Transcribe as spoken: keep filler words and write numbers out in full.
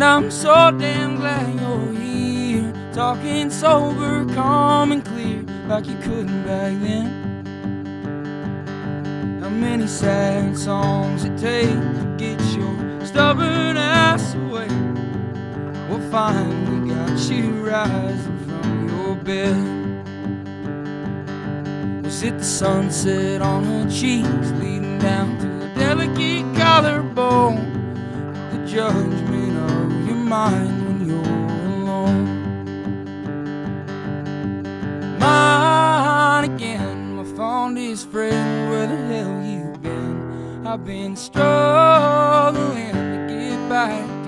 And I'm so damn glad you're here, talking sober, calm and clear, like you couldn't back then. How many sad songs it takes to get your stubborn ass away? Well, finally got you rising from your bed. We'll sit the sunset on her cheeks, leading down to a delicate collarbone, the judgment of your mind when you're alone. Mine again, my fondest friend, where the hell you been? I've been struggling to get back